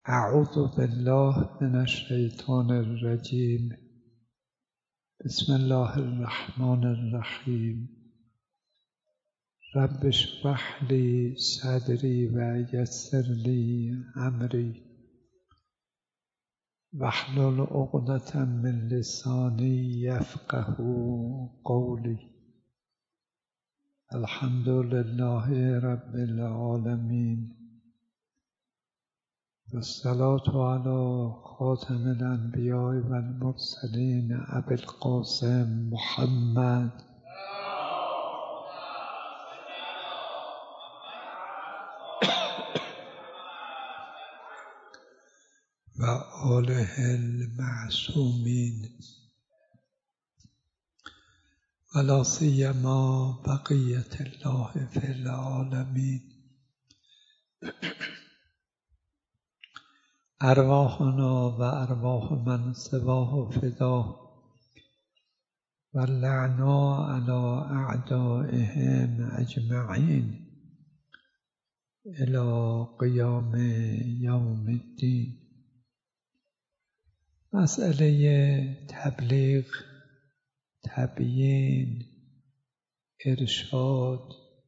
اعوذ بالله من الشیطان الرجیم. بسم الله الرحمن الرحیم. رب اشرح لی صدری و یسر لی امری واحلل عقدة من لسانی یفقهوا قولی. الحمد لله رب العالمین والصلاة علی خاتم الانبیاء و المرسلین ابی القاسم محمد و آله المعصومین و لا سیما بقیة الله فی العالمین. ارواحنا و ارواح من سواه فداه و لعنا علی اعدائهم اجمعین الی قیام یوم الدین. مسئله تبلیغ، تبیین، ارشاد،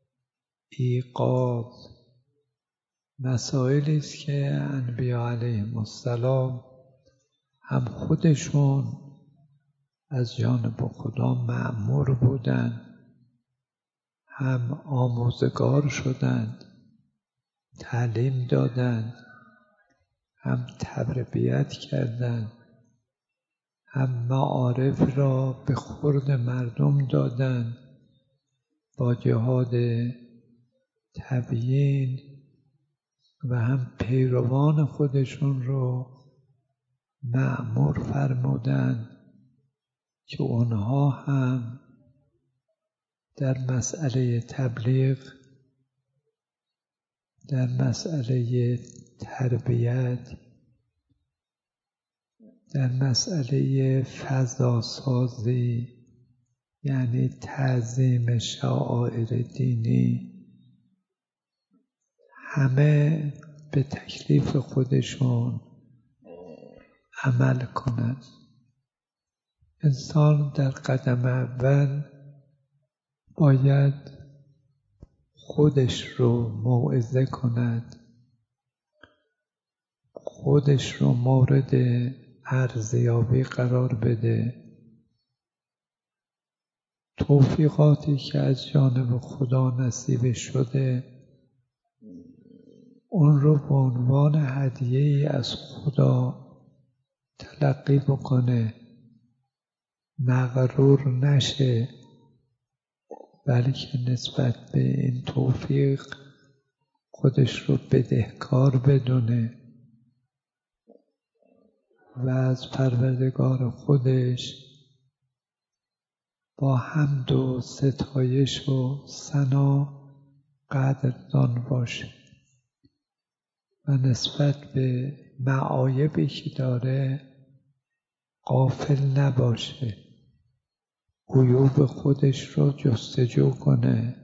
ایقاظ مسائلی است که انبیا علیهم السلام هم خودشون از جانب خدا مأمور بودند، هم آموزگار شدند، تعلیم دادند، هم تربیت کردند، هم معارف را به خورد مردم دادند، با جهاد تبیین و هم پیروان خودشون رو مأمور فرمودند که اونها هم در مسئله تبلیغ، در مسئله تربیت، در مسئله فضاسازی یعنی تعظیم شعائر دینی همه به تکلیف خودشون عمل کنند. انسان در قدم اول باید خودش رو موعظه کند، خودش رو مورد ارزیابی قرار بده. توفیقاتی که از جانب خدا نصیب شده اون رو به عنوان هدیه‌ای از خدا تلقی بکنه، مغرور نشه، بلکه نسبت به این توفیق خودش رو بدهکار بدونه و از پروردگار خودش با حمد و ستایش و ثنا قدردان باشه و نسبت به معایبی که داره غافل نباشه، عیوب خودش رو جستجو کنه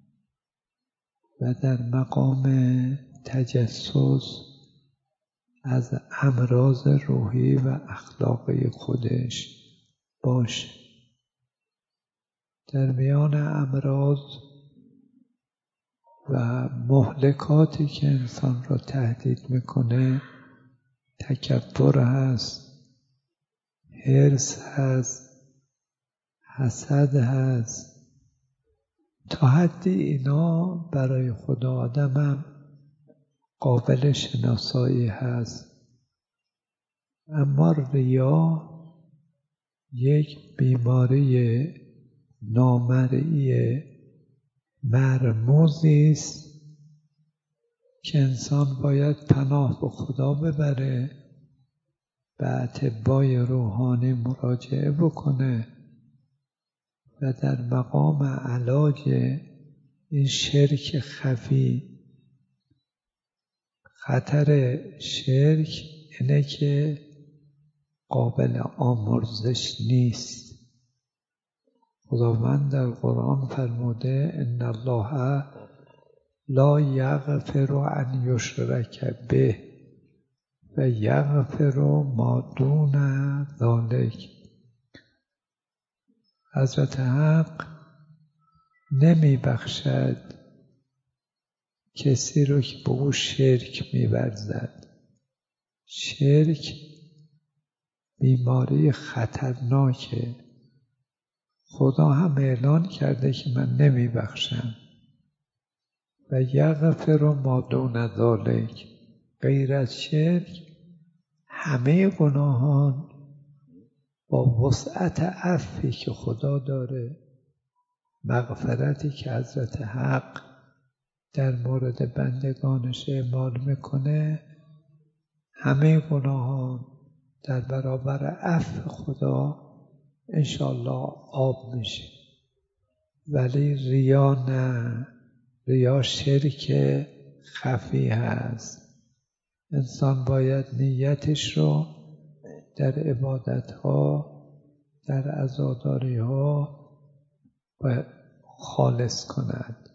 و در مقام تجسس از امراض روحی و اخلاقی خودش باشه. در میان امراض و مهلکاتی که انسان را تهدید میکنه تکبر هست، حرص هست، حسد هست. تا حدی اینا برای خود آدم هم قابل شناسایی هست، اما ریا یک بیماری نامرئی مرموزی است که انسان باید پناه به خدا ببره، به اطبای روحانی مراجعه بکنه و در مقام علاج این شرک خفی. خطر شرک اینه که قابل آمرزش نیست. خداوند در قرآن فرموده ان الله لا یغفر ان یشرک به و یغفر ما دون ذلک. حضرت حق نمی بخشد کسی رو که به او شرک می ورزد. شرک بیماری خطرناکه. خدا هم اعلان کرده که من نمی بخشم. و یغفر ما دون ذلک، غیر از شرک همه گناهان با وسعت عفوی که خدا داره، مغفرتی که حضرت حق در مورد بندگانش اعمال میکنه، همه گناهان در برابر عفو خدا انشالله آب میشه. ولی ریا نه، ریا شرک خفی هست. انسان باید نیتش رو در عبادتها، در عزاداریها باید خالص کند.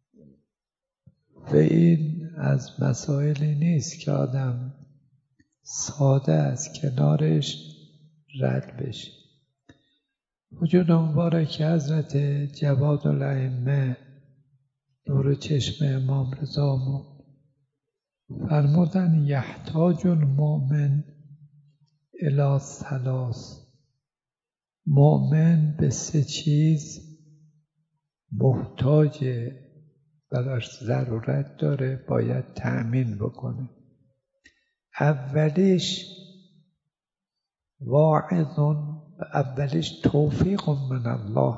و این از مسائلی نیست که آدم ساده از کنارش رد بشه. وجود مبارک حضرت جوادالائمه نور چشم امام رضامون فرمودن یحتاج المؤمن الی ثلاث. مؤمن به 3 چیز محتاجه، براش ضرورت داره، باید تأمین بکنه. اولیش توفیق من الله.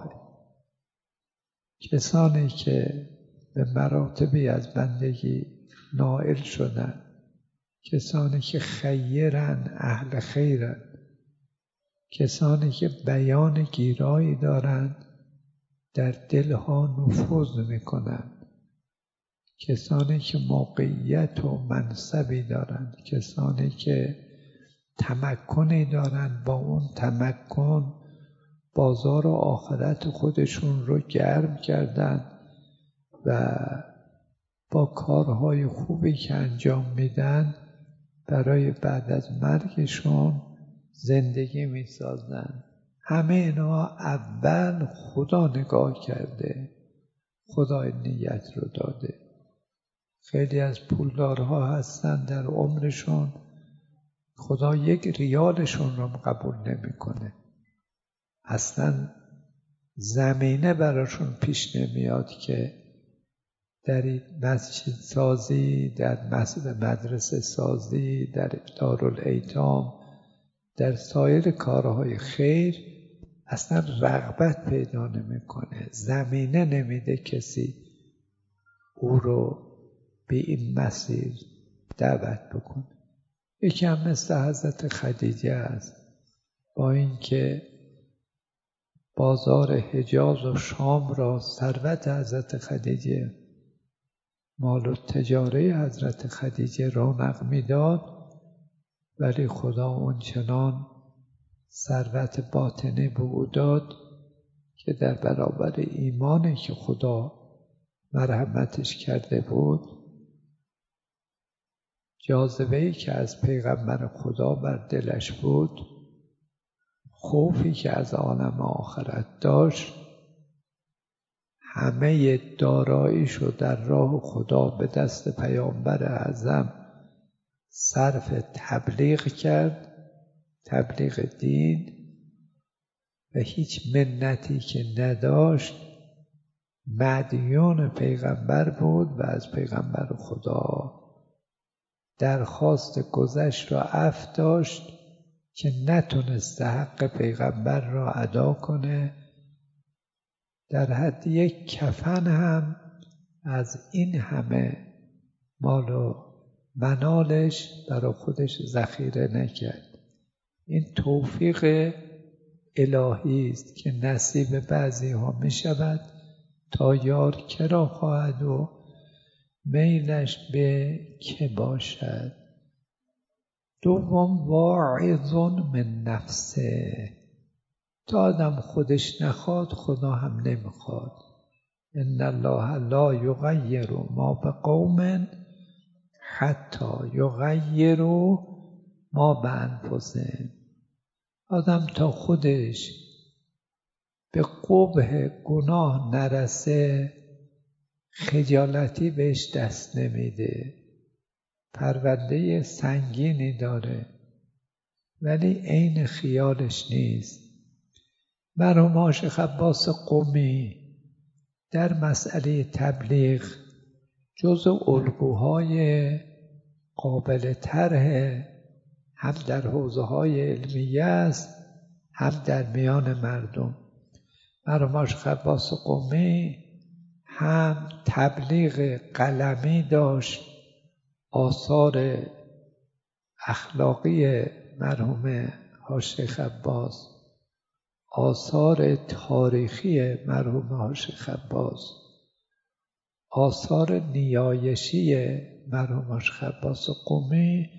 کسانی که به مراتبی از بندگی نائل شدن، کسانی که خیرن، اهل خیرن، کسانی که بیان گیرایی دارند، در دلها نفوذ میکنند، کسانی که موقعیت و منصبی دارند، کسانی که تمکنی دارند، با اون تمکن بازار و آخرت خودشون رو گرم کردند و با کارهای خوبی که انجام میدن برای بعد از مرگشون زندگی میسازن. همه اینا اول خدا نگاه کرده، خدا نیت رو داده. خیلی از پولدارها هستن در عمرشون خدا 1 ریالشون رو قبول نمیکنه. اصلا زمینه براشون پیش نمیاد که در مسجد سازی، در مدرسه سازی، در دارالایتام، در سایر کارهای خیر اصلا رغبت پیدا نمیکنه. زمینه نمیده کسی او رو به این مسیر دعوت بکنه. یکی هم مثل حضرت خدیجه است. با اینکه بازار حجاز و شام را ثروت حضرت خدیجه، مال و تجاره حضرت خدیجه رونق میداد، ولی خدا اونچنان ثروت باطنی به او داد که در برابر ایمانی که خدا مرحمتش کرده بود، جاذبه‌ای که از پیغمبر خدا بر دلش بود، خوفی که از عالم آخرت داشت، همه داراییشو در راه خدا به دست پیامبر اعظم صرف تبلیغ کرد، تبلیغ دین، و هیچ منتی که نداشت مدیون پیغمبر بود و از پیغمبر خدا درخواست گذشت و عفو داشت که نتونست حق پیغمبر را ادا کنه. در حد 1 کفن هم از این همه مال و منالش برای خودش ذخیره نکرد. این توفیق الهی است که نصیب بعضی ها می شود تا یار کرا خواهد و میلش به که باشد. دوم واعظ من نفسه. تا آدم خودش نخواد خدا هم نمیخواد. ان الله لا یغیر ما بقوم حتی یغیروا ما به انفسهم. آدم تا خودش به قبح گناه نرسه خجالتی بهش دست نمیده. پرونده سنگینی داره ولی عین خیالش نیست. مرحوم عاشق عباس قمی در مسئله تبلیغ جزء الگوهای قابل طرح هم در حوزه‌های علمیه است هم در میان مردم. مرحوم عاشق عباس قمی هم تبلیغ قلمی داشت، آثار اخلاقی مرحوم عاشق عباس، آثار تاریخی مرحوم عاشق عباس، آثار نیایشی مرحوم عاشق عباس قمی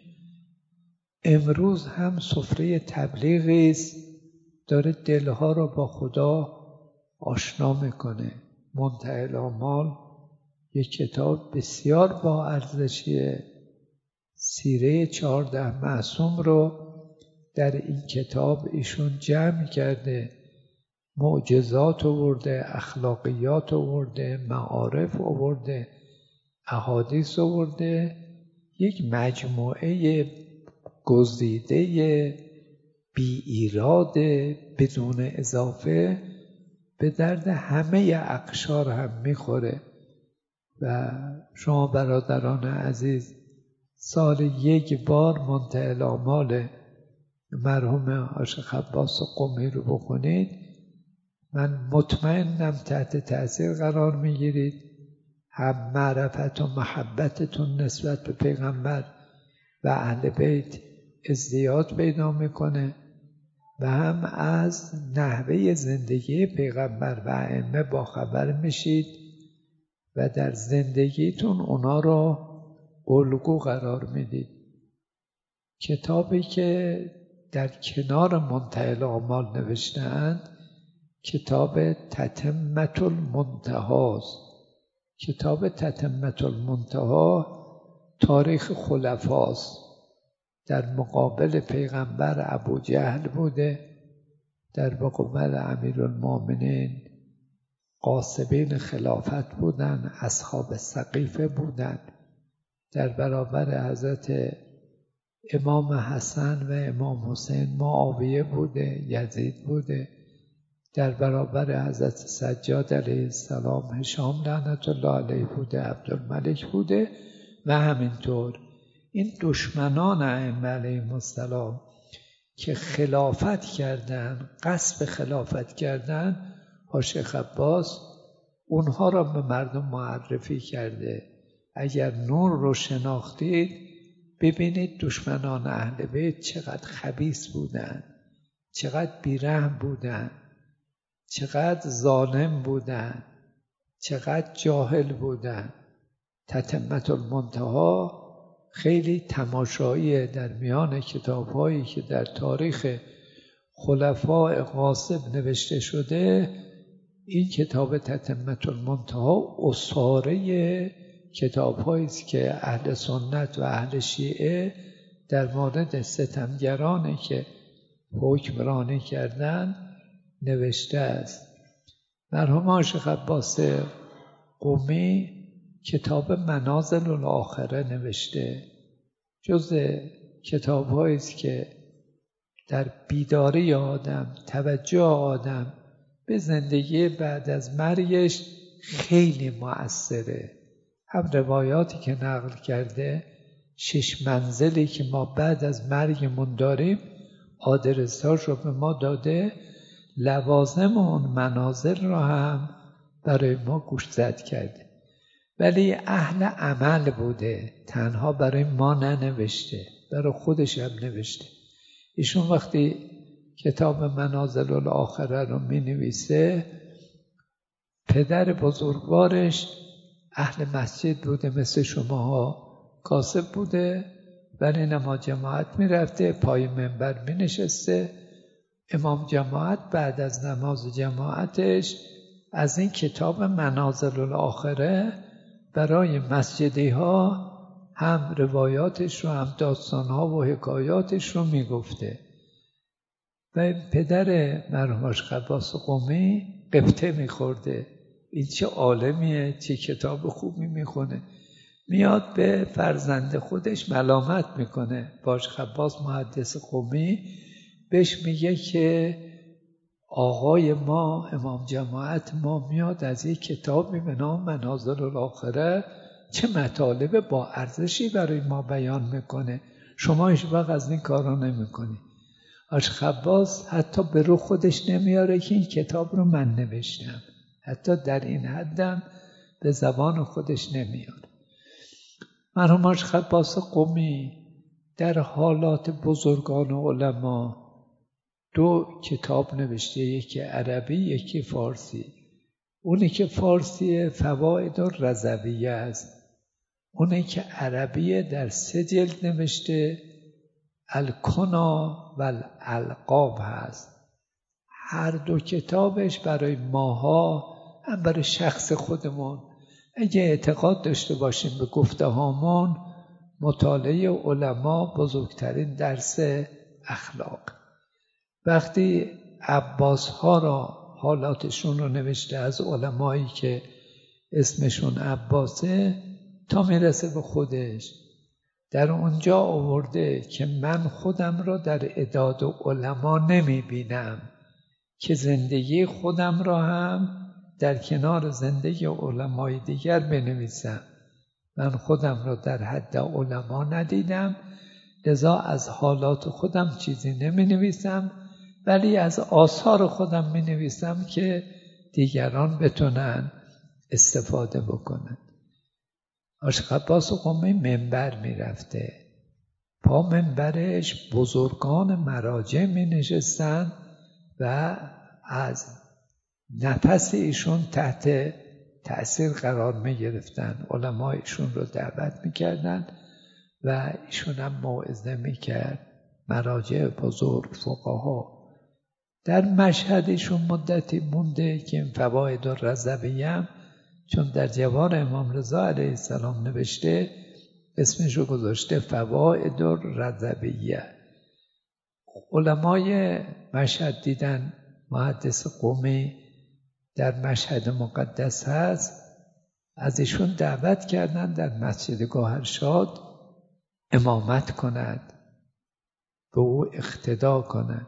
امروز هم سفره تبلیغی است، داره دلها را با خدا آشنا میکنه. منتهی الآمال یک کتاب بسیار با ارزشیه. سیره 14 معصوم رو در این کتاب ایشون جمع کرده، معجزات آورده، اخلاقیات آورده، معارف آورده، احادیث آورده، یک مجموعه گزیده بی ایراد بدون اضافه به درد همه اقشار هم میخوره. و شما برادران عزیز سال یک بار منتهی الآمال مرحوم عاشق عباس قمی رو بخونید، من مطمئنم تحت تأثیر قرار میگیرید. هم معرفت و محبتتون نسبت به پیغمبر و اهل بیت ازدیاد پیدا میکنه و هم از نحوه زندگی پیغمبر و ائمه باخبر میشید و در زندگیتون اونا رو الگو قرار میدید. کتابی که در کنار منتهی الآمال نوشته‌اند کتاب تتمة المنتهی است. کتاب تتمة المنتهی تاریخ خلفاست. در مقابل پیغمبر ابوجهل بوده، در مقابل امیرالمومنین قاسبین خلافت بودن، اصحاب سقیفه بودن، در برابر حضرت امام حسن و امام حسین معاویه بوده، یزید بوده، در برابر حضرت سجاد علیه السلام هشام لعنت الله علیه بوده، عبدالملک بوده و همینطور. این دشمنان ائمه علیهم السلام که خلافت کردن، قصد خلافت کردن، عاشق عباس اونها را به مردم معرفی کرده. اگر نور رو شناختید ببینید دشمنان اهل بیت چقدر خبیث بودن، چقدر بیرحم بودن، چقدر ظالم بودن، چقدر جاهل بودن. تتمة المنتهی خیلی تماشاییه در میان کتاب‌هایی که در تاریخ خلفاء غاصب نوشته شده. این کتاب تتمة المنتهی اسطوره کتاب‌هایی است که اهل سنت و اهل شیعه در مورد ستمگرانی که حکمرانی کردند نوشته است. مرحوم عاشق عباس قمی کتاب منازل الاخره نوشته. جز کتاب‌هایی است که در بیداری آدم، توجه آدم به زندگی بعد از مرگش خیلی مؤثره. هم روایاتی که نقل کرده، 6 منزلی که ما بعد از مرگمون داریم آدرس‌هاش رو به ما داده، لوازم اون منازل رو هم برای ما گوشزد کرده. ولی اهل عمل بوده، تنها برای ما ننوشته، برای خودش هم نوشته. ایشون وقتی کتاب منازل الاخره رو می نویسه، پدر بزرگوارش اهل مسجد بوده مثل شماها، کاسب بوده، ولی نماز جماعت می رفته، پای منبر می نشسته. امام جماعت بعد از نماز جماعتش از این کتاب منازل الاخره برای مسجدی ها هم روایاتش رو هم داستانها و حکایاتش رو میگفته. و پدر مرحوم حاج عباس قمی قبطه میخورده، این چه عالمیه، چه کتاب خوبی میخونه. میاد به فرزند خودش ملامت میکنه. حاج عباس محدث قمی بهش میگه که آقای ما، امام جماعت ما، میاد از یک کتابی به نام منازل الاخره چه مطالب با ارزشی برای ما بیان میکنه، شما هیچ وقت از این کارا نمیکنی. حاج عباس حتی به رو خودش نمیاره که این کتاب رو من نوشتم، حتی در این حدم به زبان خودش نمیاره. مرحوم حاج عباس قمی در حالات بزرگان علما 2 کتاب نوشته، یکی عربی یکی فارسی. اونی که فارسی فواید الرضویه است، اونی که عربی در 3 جلد نوشته الکنا و الالقاب هست. هر 2 کتابش برای ماها هم برای شخص خودمون اگه اعتقاد داشته باشیم به گفته هامون، مطالعه علما بزرگترین درس اخلاق. وقتی عباس ها را حالاتشون رو نوشته از علمایی که اسمشون عباسه تا میرسه به خودش، در اونجا آورده که من خودم را در اعداد علما نمی بینم که زندگی خودم را هم در کنار زندگی علمای دیگر بنویسم. من خودم را در حد علما ندیدم، لذا از حالات خودم چیزی نمی نویسم، ولی از آثار خودم می نویسم که دیگران بتونن استفاده بکنن. حاج عباس قمی منبر می رفته، پا منبرش بزرگان مراجع می نشستن و از نفس ایشون تحت تأثیر قرار می گرفتن. علمایشون رو دعوت می کردن و ایشون هم موعظه می کرد. مراجع بزرگ، فقها. در مشهد ایشون مدتی مونده که این فواید الرضویه هم چون در جوار امام رضا علیه السلام نوشته، اسمش رو گذاشته فواید الرضویه. علمای مشهد دیدن محدث قمی در مشهد مقدس هست، از ایشون دعوت کردن در مسجد گوهرشاد امامت کند، به او اقتدا کند.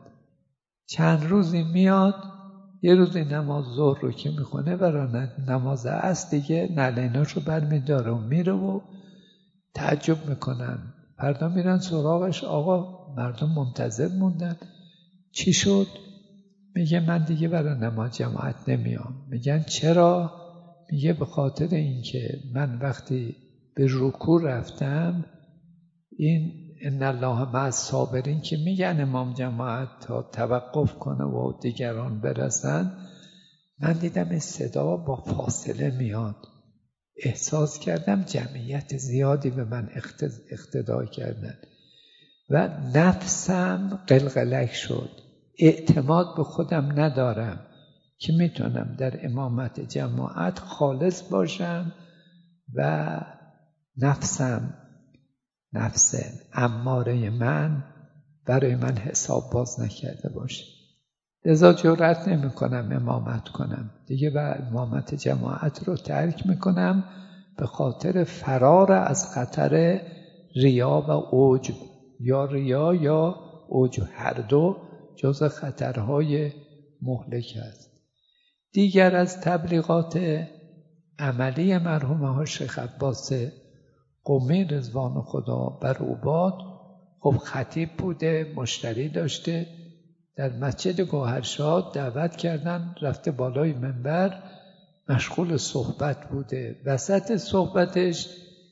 چند روزی میاد، یه روزی نماز ظهر رو که میخونه برای نماز عصر دیگه نعلیناشو برمیداره و میره و تعجب میکنن. فردا میرن سراغش، آقا مردم منتظر موندن، چی شد؟ میگه من دیگه برای نماز جماعت نمیام. میگن چرا؟ میگه به خاطر اینکه من وقتی به رکوع رفتم، این ان الله مع الصابرین که میگن امام جماعت تا توقف کنه و دیگران برسن، من دیدم این صدا با فاصله میاد، احساس کردم جمعیت زیادی به من اقتدا کردن و نفسم قلقلک شد. اعتماد به خودم ندارم که میتونم در امامت جماعت خالص باشم و نفسم، نفس اماره من برای من حساب باز نکرده باشه. لذا جرأت نمی کنم امامت کنم دیگه و امامت جماعت رو ترک میکنم به خاطر فرار از خطر ریا و عجب. یا ریا یا عجب، هر 2 جز خطرهای مهلک است. دیگر از تبلیغات عملی مرحوم ها شیخ عباس قمی رضوان خدا بر او باد، خب خطیب بوده، مشتری داشته، در مسجد گوهرشاد دعوت کردن، رفته بالای منبر مشغول صحبت بوده. وسط صحبتش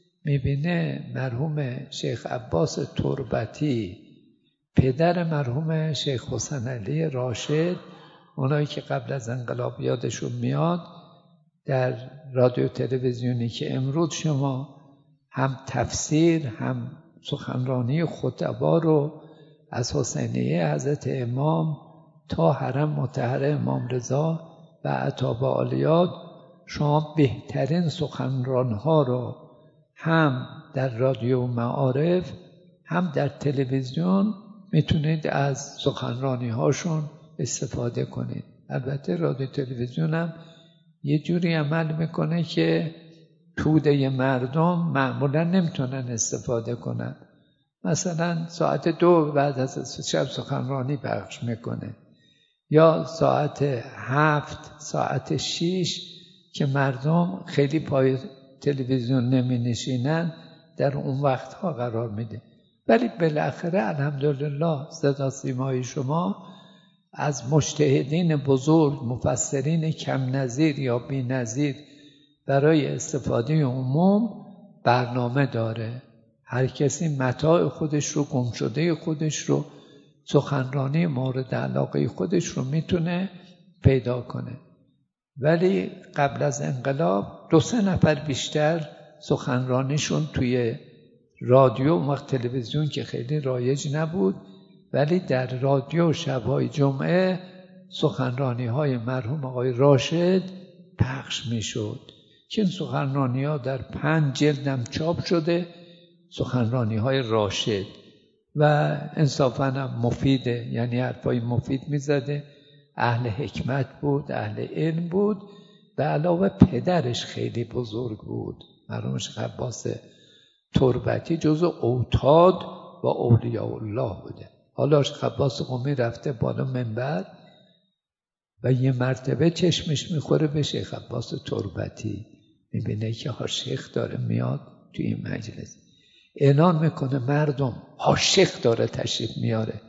میبینه مرحوم شیخ عباس تربتی، پدر مرحوم شیخ حسین علی راشد، اونایی که قبل از انقلاب یادشون میاد در رادیو تلویزیونی که امروز شما هم تفسیر هم سخنرانی خطبا رو از حسینیه حضرت امام تا حرم مطهر امام رضا و اطاب عالیات، شما بهترین سخنرانها رو هم در رادیو معارف هم در تلویزیون میتونید از سخنرانی هاشون استفاده کنید. البته رادیو تلویزیون هم یه جوری عمل میکنه که توده مردم معمولا نمیتونن استفاده کنن. مثلا ساعت 2 بعد از شب سخنرانی پخش میکنه، یا ساعت 7 ساعت 6 که مردم خیلی پای تلویزیون نمی نشینن در اون وقتها قرار میده. ولی بالاخره الحمدلله صدا سیمای شما از مجتهدین بزرگ، مفسرین کم نظیر یا بی نظیر برای استفاده عموم برنامه داره. هر کسی متاع خودش رو، گمشده خودش رو، سخنرانی مورد علاقه خودش رو میتونه پیدا کنه. ولی قبل از انقلاب 2-3 نفر بیشتر سخنرانیشون توی رادیو و تلویزیون که خیلی رایج نبود، ولی در رادیو شب‌های جمعه سخنرانی‌های مرحوم آقای راشد پخش میشد که این سخنرانی‌ها در 5 جلدم چاپ شده، سخنرانی‌های راشد، و انصافاً هم مفیده، یعنی حرفای مفید میزده، اهل حکمت بود، اهل علم بود، به علاوه پدرش خیلی بزرگ بود، مرحوم شیخ عباس تربتی جزو اوتاد و اولیاء الله بوده. حالا شیخ عباس قمی رفته بالا منبر و یه مرتبه چشمش میخوره به شیخ عباس تربتی، میبینه که شیخ داره میاد توی این مجلس، اعلان میکنه مردم شیخ داره تشریف میاره،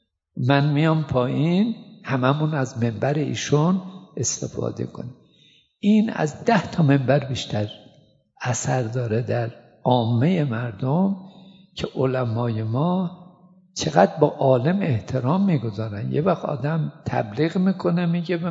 من میام پایین، هممون از منبر ایشون استفاده کنیم. این از 10 منبر بیشتر اثر داره در عامه مردم که علمای ما چقدر با عالم احترام میگذارن. یه وقت آدم تبلیغ میکنه، میگه به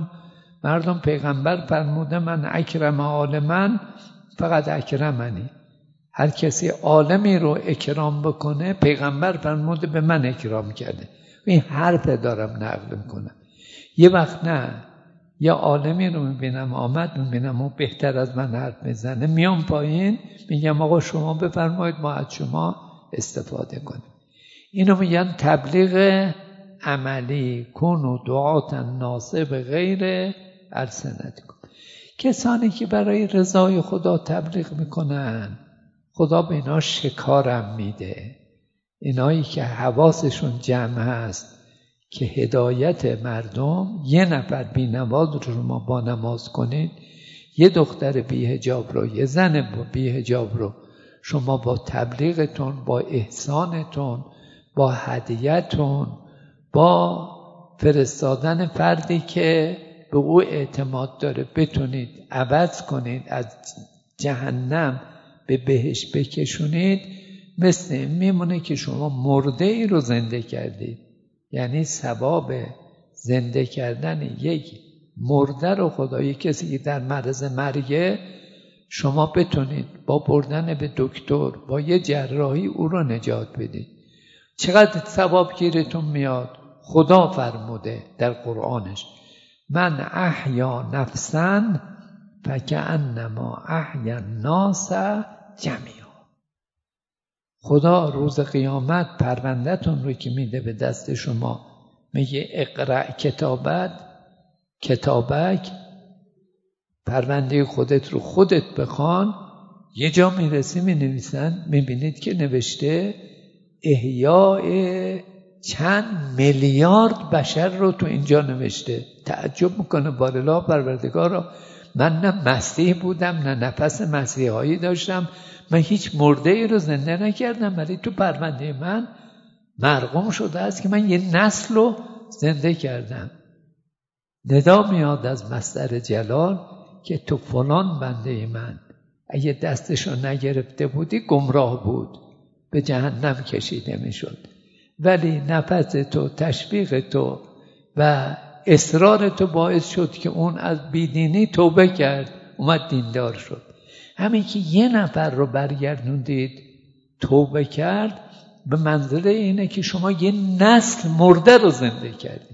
مردم پیغمبر فرموده من اکرم عالمن فقط اکرمنی، هر کسی عالمی رو اکرام بکنه پیغمبر فرموده به من اکرام کرده. این حرف دارم نقل میکنم. یه وقت نه، یه عالمی رو میبینم اون بهتر از من حرف میزنه، میام پایین میگم آقا شما بفرمایید ما از شما استفاده کنیم. اینو میگن تبلیغ عملی، کونوا دعاة الناس بغیر السنتکم. کسانی که برای رضای خدا تبلیغ میکنن خدا به اینا شکارم میده. اینایی که حواسشون جمع هست که هدایت مردم، 1 نفر بی‌نماز رو شما با نماز کنید، 1 دختر بی‌حجاب رو، 1 زن بی‌حجاب رو شما با تبلیغتون، با احسانتون، با هدیه‌تون، با فرستادن فردی که به او اعتماد داره بتونید عوض کنید، از جهنم به بهشت بکشونید. مثل این میمونه که شما مرده ای رو زنده کردید. یعنی ثواب زنده کردن یک مرده رو خدای کسی که در معرض مرگه شما بتونید با بردن به دکتر، با یه جراحی او رو نجات بدید. چقدر ثواب گیرتون میاد. خدا فرموده در قرآنش من احیا نفسا فکأنما احیا الناس جمیعا. خدا روز قیامت پرونده‌تون رو که میده به دست شما، میگه اقرأ کتابک، پرونده خودت رو خودت بخوان. یه جا میرسی مینویسن، میبینید که نوشته احیاء چند میلیارد بشر رو تو اینجا نوشته. تعجب میکنه بارالله پروردگارا، من نه مسیح بودم نه نفس مسیحایی داشتم، من هیچ مرده ای رو زنده نکردم، ولی تو پرونده من مرقوم شده است که من یه نسل رو زنده کردم. ندا میاد از مصدر جلال که تو فلان بنده من اگه دستشو نگرفته بودی گمراه بود، به جهنم کشیده میشد، ولی نفس تو، تشویق تو و اصرار تو باعث شد که اون از بیدینی توبه کرد، اومد دیندار شد. همین که 1 نفر رو برگردوندید توبه کرد، به منزله اینه که شما یه نسل مرده رو زنده کردید.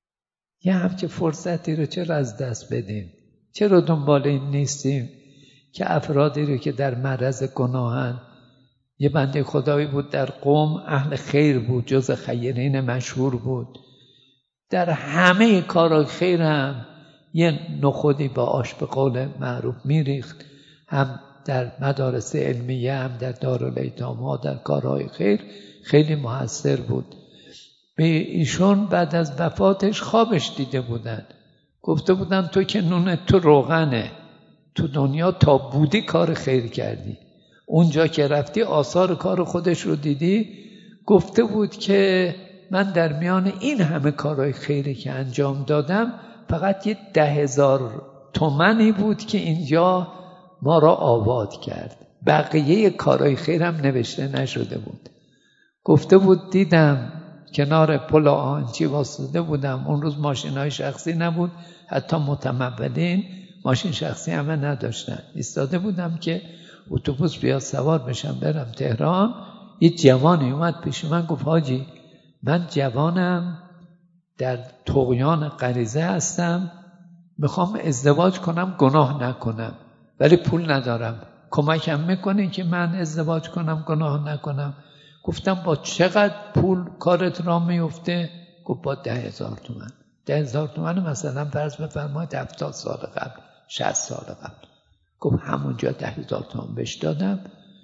یه همچه فرصتی رو چرا از دست بدیم؟ چرا دنبال این نیستیم که افرادی رو که در معرض گناهن. یه بنده خدایی بود در قم، اهل خیر بود، جز خیرین مشهور بود، در همه کارهای خیر هم یه نخودی با آش به قول معروف میریخت، هم در مدارس علمیه هم در دارالایتام ها در کارهای خیر خیلی مؤثر بود. به ایشون بعد از وفاتش خوابش دیده بودن، گفته بودن تو که نون تو روغنه، تو دنیا تا بودی کار خیر کردی، اونجا که رفتی آثار کار خودش رو دیدی. گفته بود که من در میان این همه کارهای خیری که انجام دادم فقط یه 10,000 تومانی بود که اینجا ما را آباد کرد، بقیه کارهای خیرم نوشته نشده بود. گفته بود دیدم کنار پل آهنچی واسطه بودم، اون روز ماشین‌های شخصی نبود، حتی متمولین ماشین شخصی همه نداشتن، ایستاده بودم که اتوبوس بیاد سوار بشم برم تهران. یه جوانی اومد پیش من گفت حاجی من جوانم، در طغیان غریزه هستم، میخوام ازدواج کنم گناه نکنم ولی پول ندارم، کمکم میکنی که من ازدواج کنم گناه نکنم؟ گفتم با چقدر پول کارت را میفته؟ گفت با 10,000 تومان. 10,000 تومان مثلا فرض بفرمایید 70 سال قبل 60 سال قبل. گفت همونجا 10,000 تومان بهش دادم.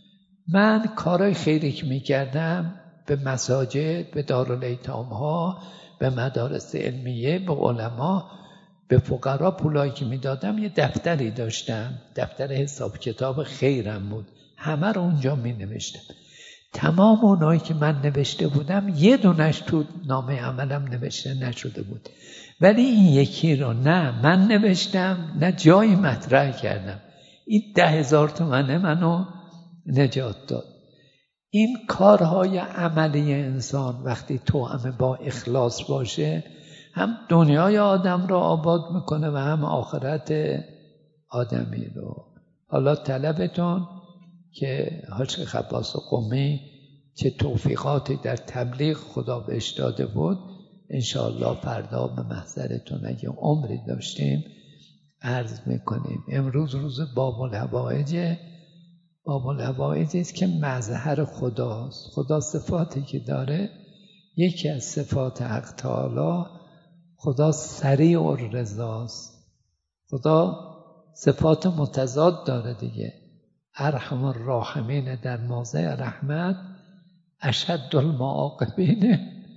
من کارهای خیری که میکردم به مساجد، به دارالایتام ها، به مدارس علمیه، به علما، به فقرا پولایی که میدادم یه دفتری داشتم، دفتر حساب کتاب خیرم بود، همه رو اونجا می نوشتم. تمام اونایی که من نوشته بودم یه دونش تو نامه عملم نوشته نشده بود، ولی این یکی رو نه من نوشتم نه جایی مطرح کردم. این 10,000 تومنه منو نجات داد. این کارهای عملی انسان وقتی توأم با اخلاص باشه هم دنیای آدم رو آباد میکنه و هم آخرت آدمی رو. حالا طلبتون که حاج خباس قمی چه توفیقاتی در تبلیغ خدا بهش داده بود، انشاءالله فردا به محضرتون اگه عمری داشتیم عرض میکنیم. امروز روز باب الحوائجه. باب الحوائج است که مظهر خداست. خدا صفاتی که داره، یکی از صفات حق تعالی خدا سریع الرضاست. خدا صفات متضاد داره دیگه. ارحم الراحمین در موضع رحمت، اشد المعاقبین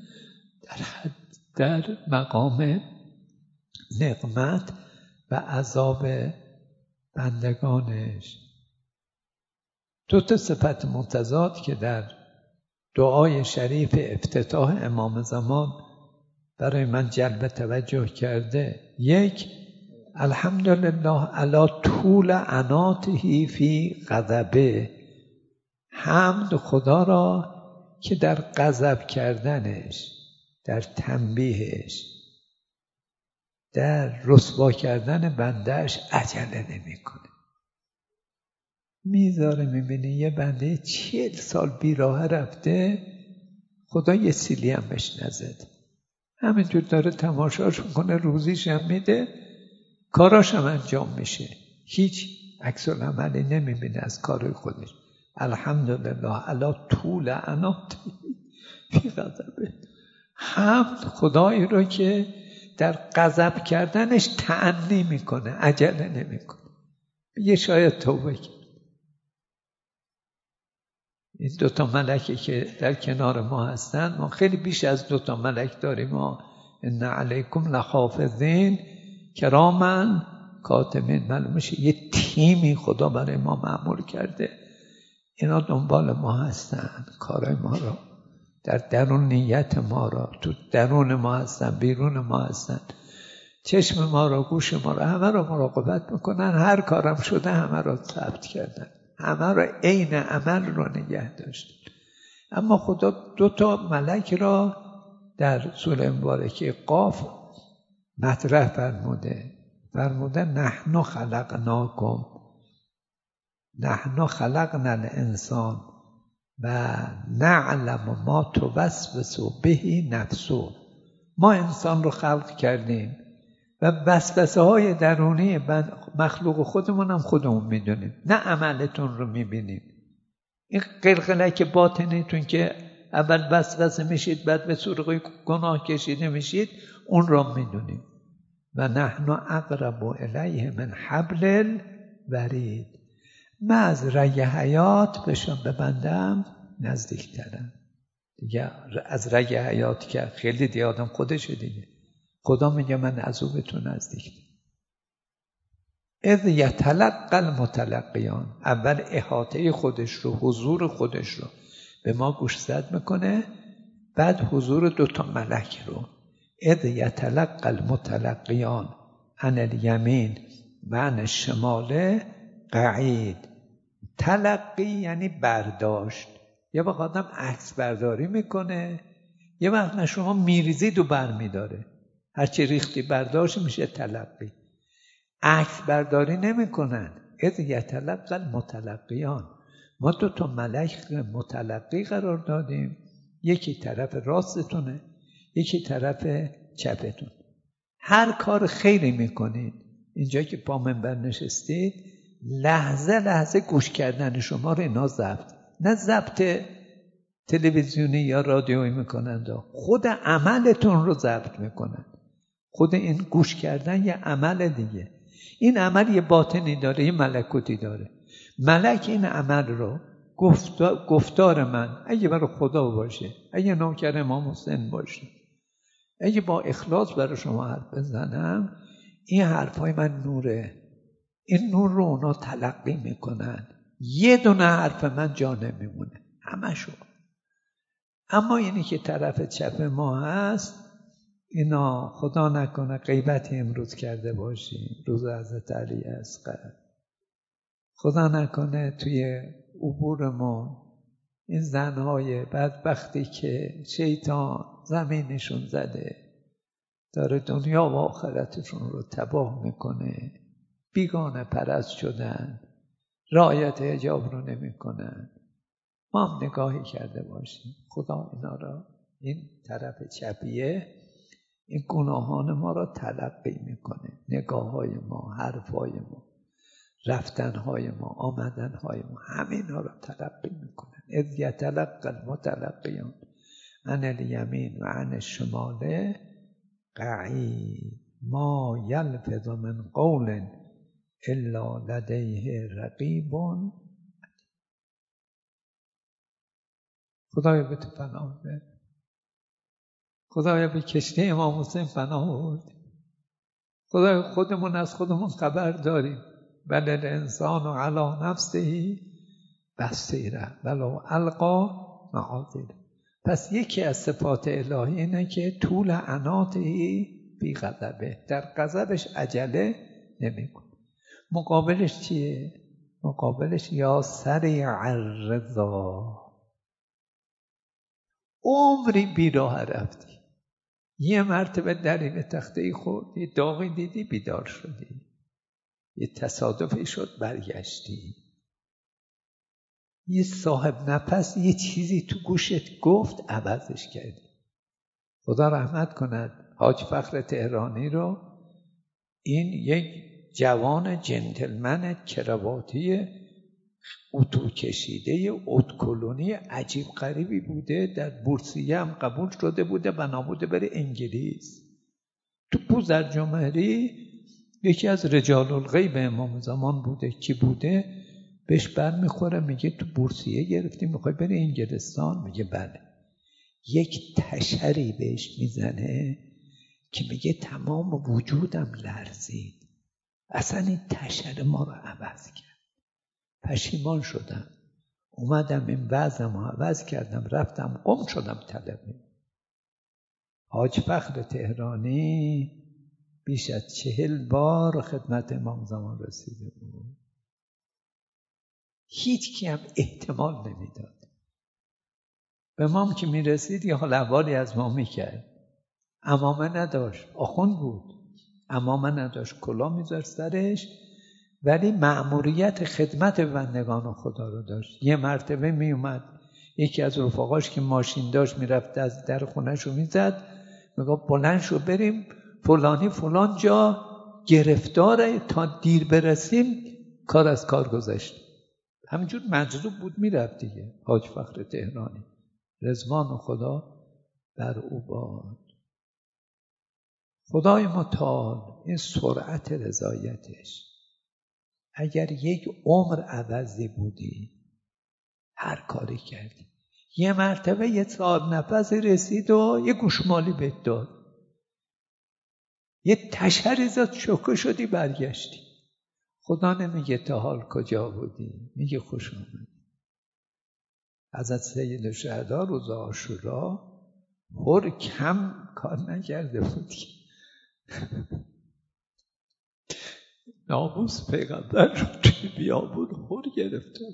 در مقام نقمت و عذاب بندگانش. دو تا صفت متضاد که در دعای شریف افتتاح امام زمان برای من جلب توجه کرده. یک، الحمدلله علی طول عناته فی غضبه، حمد خدا را که در غضب کردنش، در تنبیهش، در رسوا کردن بندهش عجله نمی کنه. میذاره میبینی یه بنده 40 سال بیراه رفته، خدا یه سیلی هم بهش نزد، همینجور داره تماشاش میکنه، روزیش هم میده، کاراش هم انجام میشه، هیچ عکس العملی نمیبینه از کارهای خودش. الحمدلله علی طول عناته فی غضبه. حمد خدایی رو که در غضب کردنش تأنی میکنه، عجله نمیکنه. یه شاید توبه کرد. این 2 ملکی که در کنار ما هستن، ما خیلی بیش از 2 ملک داریم. ما ان علیکم لحافظین کراما کاتبین، معلومه یه تیمی خدا برای ما معمول کرده. اینا دنبال ما هستن، کارای ما رو، در درون نیت ما را، تو درون ما هستن، بیرون ما هستن، چشم ما را، گوش ما را، همه را مراقبت میکنن. هر کارم شده همه را ثبت کردن، همه را عین عمل را نگه داشت. اما خدا 2 ملک را در سوره مبارکه قاف مطرح فرموده نحن خلقناکم، نحن خلقنا الانسان و نعلم ما توسوس به نفسه. ما انسان رو خلق کردیم و وسوسه های درونی مخلوق خودمون هم خودمون میدونیم، نه عملتون رو میبینیم. این قلقلک باطنیتون که اول وسوسه میشید بعد به سوی گناه کشیده میشید، اون رو میدونیم. و نحن اقرب الیه من حبل الورید. من از رگ حیات بهشون ببندم نزدیکترم دیگه. از رگ حیات که خیلی دیگه آدم خودشه دیگه. خدا میگه من از او به تو نزدیکترم. اذ یتلقی المتلقیان، اول احاطه خودش رو، حضور خودش رو به ما گوشزد میکنه، بعد حضور دوتا ملک رو. اذ یتلقی المتلقیان عن الیمین و عن الشمال قعید. تلقی یعنی برداشت. یه وقت آدم عکس برداری میکنه، یه وقت نه شما میریزید و بر میداره. هرچی ریختی برداشت میشه تلقی. عکس برداری نمیکنن. اذ یتلقی المتلقیان، ما دو تا ملک متلقی قرار دادیم، یکی طرف راستتونه، یکی طرف چپتون. هر کار خیری میکنید، اینجا که پا منبر نشستید، لحظه لحظه گوش کردن شما رو اینا ضبط، نه ضبط تلویزیونی یا رادیویی میکنند، خود عملتون رو ضبط میکنند. خود این گوش کردن یه عمل دیگه. این عمل یه باطنی داره، یه ملکوتی داره. ملک این عمل رو، گفتار من اگه برای خدا باشه، اگه نوکر امام حسین باشه، اگه با اخلاص برای شما حرف بزنم، این حرفای من نوره. این نور رو اونا تلقی میکنن. یه دونه حرف من جا نمیمونه، همشو. اما اینی که طرف چپ ما هست، اینا خدا نکنه غیبتی امروز کرده باشیم، روز حضرت علی اصغر، خدا نکنه توی عبورمون این زنهای بدبختی که شیطان زمینشون زده داره دنیا و آخرتشون رو تباه میکنه، بیگانه پرست شدن، رعایت حجاب رو نمیکنن، ما هم نگاهی کرده باشیم. خدا اینا را، این طرف چپیه، این گناهان ما را تلقی میکنه. نگاههای ما، حرفهای ما، رفتنهای ما، آمدنهای ما، همینا را تلقی میکنه. اذ یتلقی المتلقیان عن الیمین و عن الشمال قعید ما یلفظ من قول الا لدیه رقیب. خدایا به تو پناه بر، خدایا به کشتی امام حسین پناه برد. خدایا خودمون از خودمون خبر داریم. بل الانسان علی نفسه بصیره ولو القی معاذیره. پس یکی از صفات الهی اینه که طول عناته بی غضبه، در غضبش عجله نمیکنه. مقابلش چیه؟ مقابلش یا سریع الرضا، عمری بیراه رفتی، یه مرتبه در این تخته خوردی، داغی دیدی بیدار شدی، یه تصادفی شد برگشتی، یه صاحب نفس یه چیزی تو گوشت گفت عوضش کردی. خدا رحمت کند حاج فخر تهرانی رو. این یک جوان جنتلمن کرواتی اتو کشیده اتکلونی عجیب غریبی بوده، در بورسیه هم قبول شده بوده، بنا بوده بره انگلیس. تو بوزرجمهری یکی از رجال الغیب امام زمان بوده، کی بوده؟ بهش بر میخوره، میگه تو بورسیه گرفتی میخوای بری انگلستان؟ میگه بله. یک تشری بهش میزنه که میگه تمام وجودم لرزید، اصلا این تشر ما رو عوض کرد. پشیمان شدم، اومدم این وضعم رو عوض کردم، رفتم قم شدم طلبه. حاج فخر تهرانی بیش از 40 بار خدمت امام زمان رسیده بود. هیچ کی هم احتمال نمیداد. به امام که میرسید یه حال احوالی از ما میکرد. عمامه نداشت، آخوند بود، عمامه نداشت، کلاه میذاشت سرش، ولی مأموریت خدمت بندگان خدا رو داشت. یه مرتبه میومد یکی از رفقاش که ماشین داشت میرفت از در خونه‌شو میزد، میگفت بلند شو بریم فلانی فلان جا گرفتاره، تا دیر برسیم کار از کار گذشت. همینجور مجذوب بود میرفت دیگه. حاج فخر تهرانی رضوان خدا بر او باد. خدای متعال این سرعت رضایتش، اگر یک عمر عوضی بودی هر کاری کردی. یه مرتبه یه 4 نفسی رسید و یه گوشمالی بهت داد، یه تشری زد، شوکه شدی برگشتی. خدا نمیگه تا حال کجا بودی، میگه خوش آمد. حضرت سید الشهدا روز عاشورا هر کم کار نکرده بود. ناموس پیغمبر رو توی بیابون هر گرفته.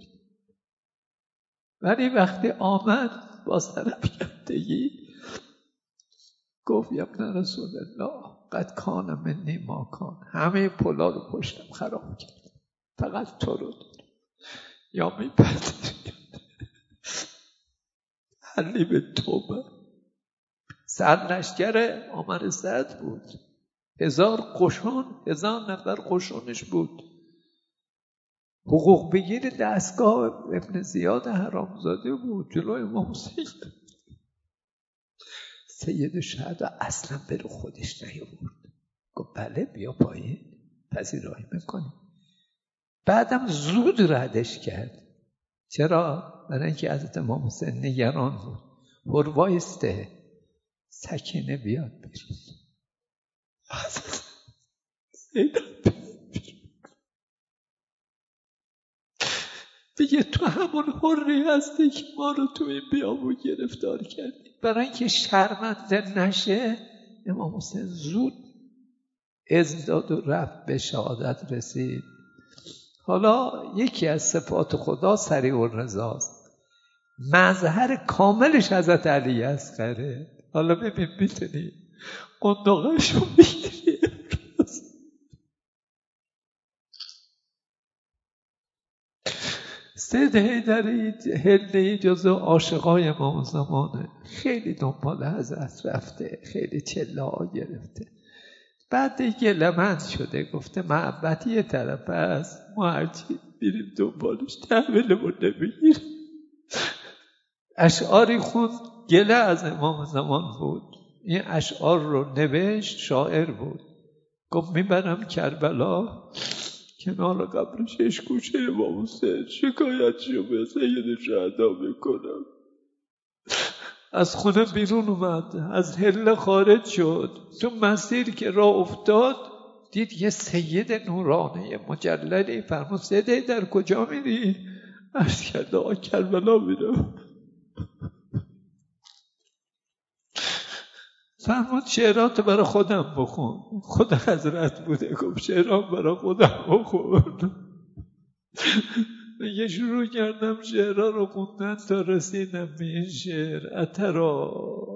ولی وقتی آمد با سرفکندگی گفت یا ابن رسول الله قد کان منی ما کان، همه پلا رو پشتم خراب کرد، فقط تو رو دارم، یا میپذیری حلی به توبه. سرلشکر عمر سعد بود، 1000 قشون، 1000 نفر قشونش بود. حقوق بگیر دستگاه ابن زیاد حرامزاده بود جلوی امام حسین. سید شهدا اصلا به رو خودش نیاورد، گفت بله بیا پایین پذیرایی میکنی. بعدم زود ردش کرد. چرا؟ برای اینکه حضرت امام حسین نگران بود. هر وایسته سکینه بیاد بیرون. دیگه تو همون حری هستی که ما رو تو این بیابون گرفتار کردی. برای اینکه شرمنده نشه امام حسین زود اذن داد و رفت، به شهادت رسید. حالا یکی از صفات خدا سریع الرضاست، مظهر کاملش حضرت علی اصغره. حالا ببین میتونی قنداقش رو بگیری. سید حیدری هله‌ای جزو عاشقای امام زمانه، خیلی دنبال حضرت رفته، خیلی چله ها گرفته. بعد گله‌مند شده، گفته محبت یه طرف است، ما هرچی بیریم دنبالش تحویلمون نمیگیریم. اشعاری خوند، گله از امام زمان بود. این اشعار رو نوشت، شاعر بود. گفت میبرم کربلا، کنار قبر 6 گوشه امام حسین شکایتشو به سید شهدا میکنم. از خونه بیرون اومد، از حله خارج شد، تو مسیر که راه افتاد دید یه سید نورانی مجللی. فرمود سید در کجا میری؟ عرض کرد آقا کربلا میرم. فرمود شعراتو برای خودم بخون. خود حضرت بوده، گفت شعرام برای خودم بخون. میگه شروع کردم شعرها رو خوندن تا رسیدم به این شعر: اترا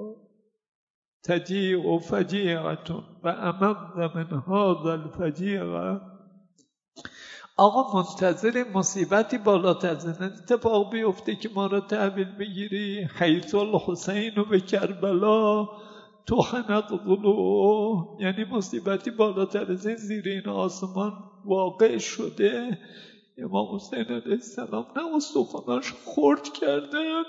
تجیع فجیعتون و امم من هذا الفجیع. آقا منتظر مصیبتی بالاتر از این اتفاق بیفته که ما رو تحویل بگیری. حیث الحسین به کربلا طحنت ضلوع، یعنی مصیبتی بالاتر از این زیر این آسمان واقع شده. امام حسین علیه السلام نه استخواناش خرد کردند،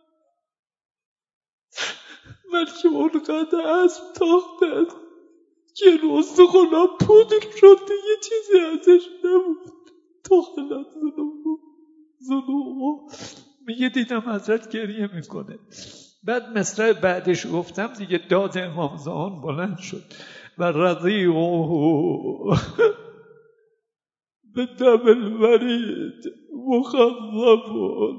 بلکه اونقدر اسب تاختند که استخوانها پودر شد، دیگه چیزی ازش نبود. طحنت ضلوع. میگه دیدم حضرت گریه میکنه. بعد مصرع بعدش گفتم دیگه، داد امام زمان بلند شد: و رضیعه به دم الورید مخضب.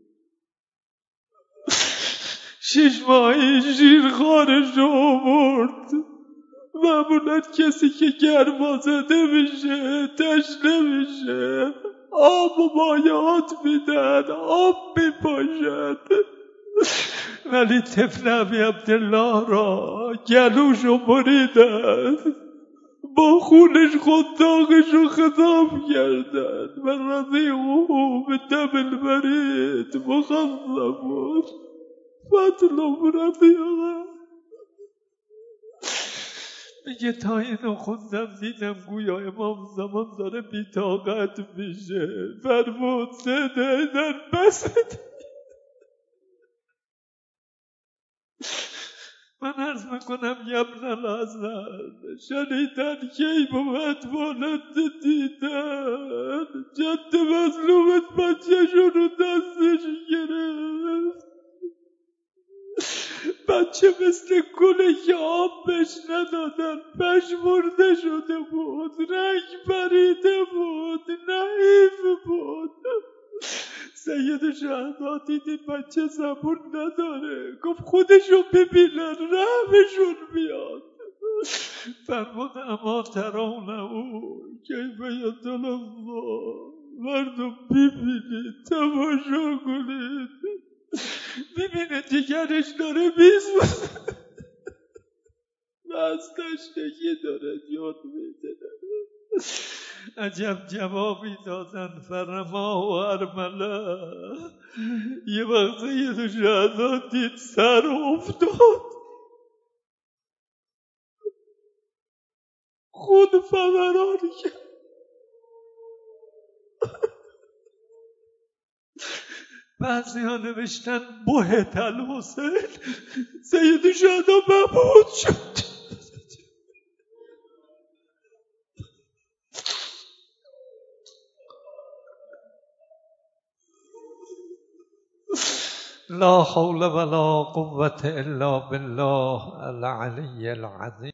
6 ماهی شیرخوارش رو آورد. معمولا کسی که گرما زده میشه، تشنه میشه، آب و مایات میدن، آب میپاشد، ولی طفل ابی عبدالله را گلوشو بریدن، با خونش خنداقش رو خضاب کردن. و رضیعه به دم الورید مخضب. فضل رضیعه. میگه تا اینو خوندم دیدم گویا امام زمان داره بی‌طاقت میشه. فرمود زده در بسط. من عرض میکنم یبن الحسن شنیدن کی بود ولد دیدن جد مظلومت بچه‌شون رو دستش گرفت. بچه مثل گله که آب بهش ندادن پژمرده شده بود، رنگ پریده بود، نحیف بود. سید شهدا دیدی بچه زبون نداره، گفت خودشو ببینن رحمشون بیاد. فرمود اما ترونه کیف یدل الله، مردم ببینید تماشا کنید، ببینه دیگرش داره میسوزه و از تشنگی داره جون میزنه. عجب جوابی دادن فرما و ارمله. یه وقت سید شهدا دید سر افتاد، خود فوران کرد. بعضی ها نوشتن بهت الحسین، سید شهدا مبهوت شد. لا حول ولا قوة الا بالله العلی العظیم.